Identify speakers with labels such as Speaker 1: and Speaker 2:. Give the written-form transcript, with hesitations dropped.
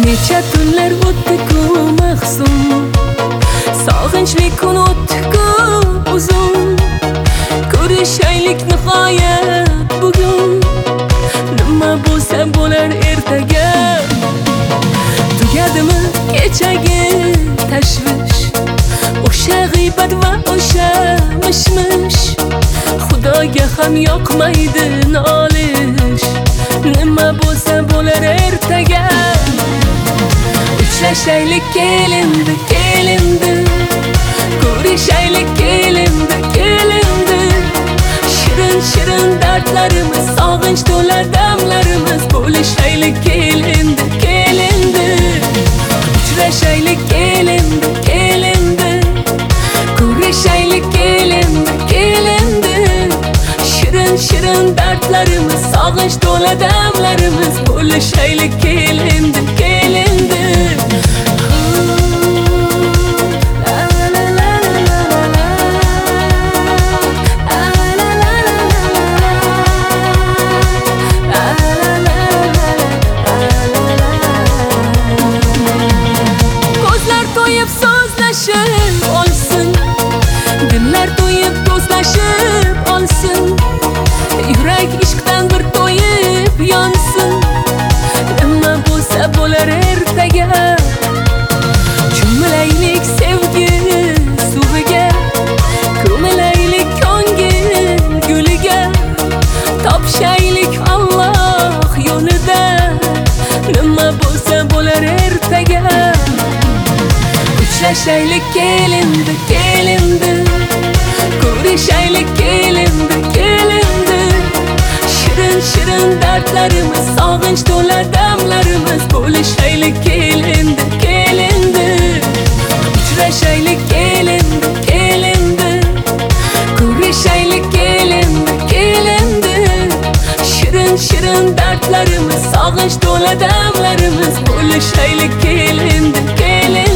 Speaker 1: Necha tunlar o'tdi-ku mahzun, sog'inchli kun o'tdi-ku uzun. Ko'rishaylik nihoyat bugun, nima bo'lsa bo'lar ertaga. Tugadimi kechagi tashvish, o'sha g'iybat va o'sha mishmish. Xudoga ham yoqmaydi nolish, nima bo'lsa bo'lar ertaga. Uchrashaylik kelindi, kelindi, ko'rishaylik kelindi, kelindi. Shirin shirin dardlarimiz, sog'inch to'la damlarimiz, bo'lishaylik kelindi, kelindi. Uchrashaylik kelindi, kelindi, ko'rishaylik kelindi, kelindi. Shirin shirin dardlarimiz, sog'inch to'la damlarimiz, bo'lishaylik kelindi, kelindi. So'zlashib olsin, dillar to'yib do'stlashib olsin. Yurak ishqdan bir to'yib yonsin, nima bo'lsa bo'lar ertaga. Cho'milaylik sevgi suviga, ko'milaylik ko'ngil guliga. Topishaylik Alloh yo'lida, nima bo'lsa bo'lar ertaga. Uchrashaylik kelindi, kelindi, ko'rishaylik kelindi, kelindi. Shirin shirin dardlarimiz, sog'inch to'la damlarimiz, bo'lishaylik kelindi, kelindi. Uchrashaylik kelindi, kelindi, ko'rishaylik kelindi, kelindi. Shirin shirin dardlarimiz, sog'inch to'la damlarimiz, bo'lishaylik kelindi, kelindi.